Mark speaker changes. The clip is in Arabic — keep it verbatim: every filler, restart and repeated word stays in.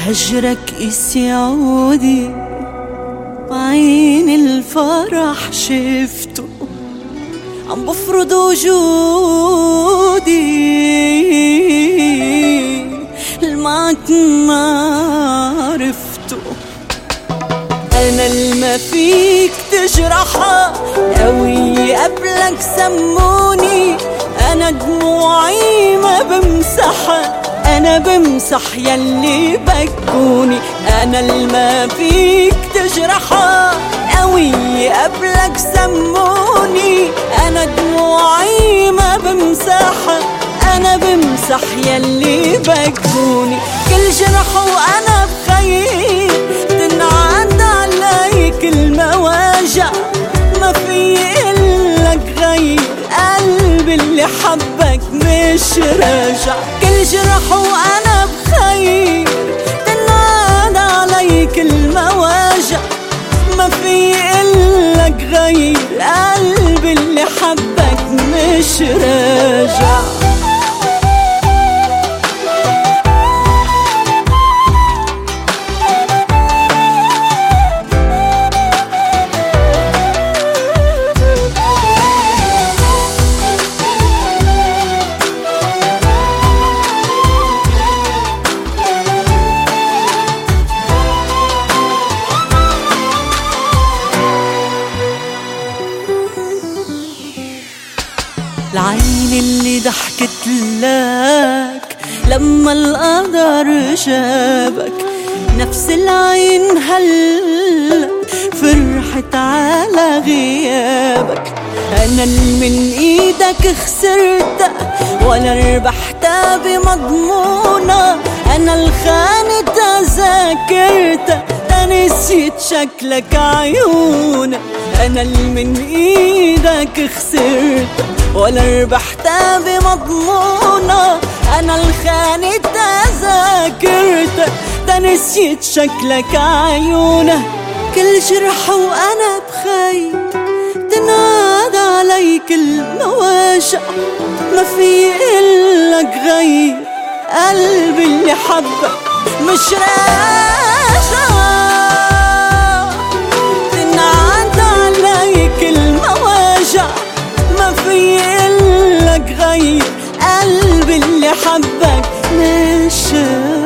Speaker 1: هجرك قسي عودي بعين الفرح شفته عم بفرض وجودي المعك ما عرفته. أنا الما فيك تجرحها قوي قبلك سموني، أنا دموعي ما بمسحها، أنا بمسح يلي بكوني. أنا الما فيك تجرحها قوي قبلك سموني، أنا دموعي ما بمسحها، أنا بمسح يلي بكوني. كل جرح وأنا بخير تنعاد علي كل مواجع، ما في إلك غير قلبي اللي حبك مش راجع. كل جرح وأنا بخير تنعاد علي كل مواجع، ما في إلك غير قلبي اللي حبك مش راجع. العين اللي ضحكت لك لما القدر جابك، نفس العين هلا فرحت على غيابك. أنا اللي من إيدك خسرتها ولا ربحتها بمضمونة، أنا الخانت ذاكرتها نسيت شكلك عيونك. أنا اللي من إيدك خسرتها ولا ربحتها بمضمونة، أنا الخانت ذاكرتها نسيت شكلك عيونك. كل جرح وأنا بخير تنادى علي كل مواجع، ما في إلك غير قلبي اللي حبك مش راجع. تنعاد علي كل مواجع، ما في إلك غير قلبي اللي حبك مش راجع.